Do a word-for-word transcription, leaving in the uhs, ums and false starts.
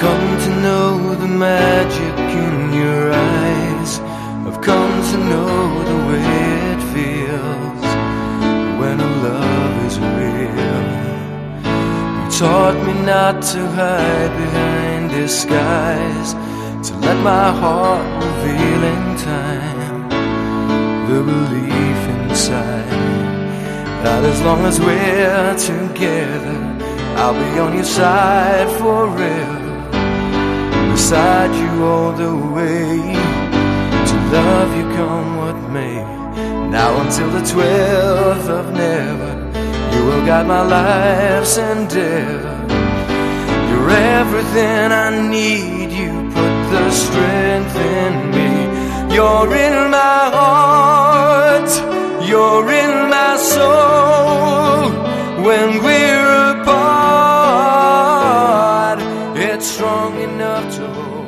come to know the magic in your eyes. I've come to know the way it feels when a love is real. You taught me not to hide behind disguise, to let my heart reveal in time the belief inside that as long as we're together, I'll be on your side forever, beside you all the way, to love you come what may. Now until the twelfth of never, you will guide my life's endeavor. You're everything I need, you put the strength in me. You're in my heart, you're in my soul. When we're apart, it's strong enough to hold.